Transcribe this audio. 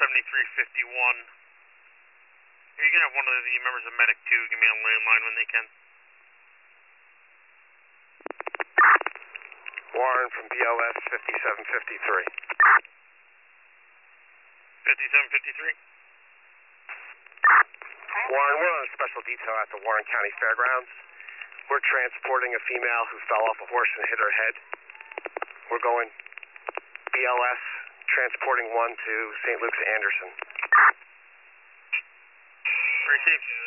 7351. Are you going to have one of the members of Medic 2 give me a landline when they can? Warren from BLS 5753. 5753? Warren, we're on a special detail at the Warren County Fairgrounds. We're transporting a female who fell off a horse and hit her head. We're going BLS, transporting one to St. Luke's Anderson. Received.